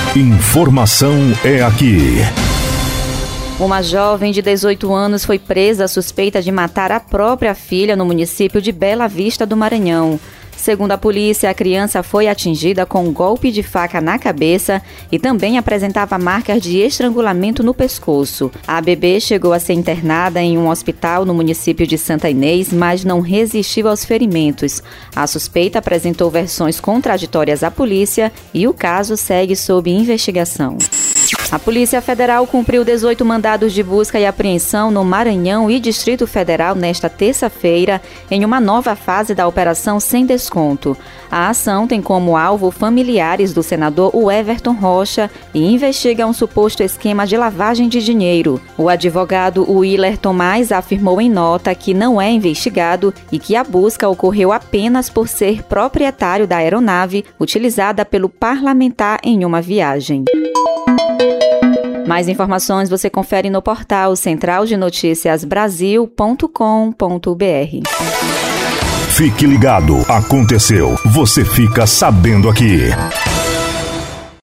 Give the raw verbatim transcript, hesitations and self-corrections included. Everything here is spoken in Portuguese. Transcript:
Informação é aqui. Uma jovem de dezoito anos foi presa suspeita de matar a própria filha no município de Bela Vista do Maranhão. Segundo a polícia, a criança foi atingida com um golpe de faca na cabeça e também apresentava marcas de estrangulamento no pescoço. A bebê chegou a ser internada em um hospital no município de Santa Inês, mas não resistiu aos ferimentos. A suspeita apresentou versões contraditórias à polícia e o caso segue sob investigação. A Polícia Federal cumpriu dezoito mandados de busca e apreensão no Maranhão e Distrito Federal nesta terça-feira, em uma nova fase da Operação Sem Desconto. A ação tem como alvo familiares do senador Everton Rocha e investiga um suposto esquema de lavagem de dinheiro. O advogado Willer Tomás afirmou em nota que não é investigado e que a busca ocorreu apenas por ser proprietário da aeronave utilizada pelo parlamentar em uma viagem. Mais informações você confere no portal central de noticias brasil ponto com ponto br. Fique ligado, aconteceu, você fica sabendo aqui.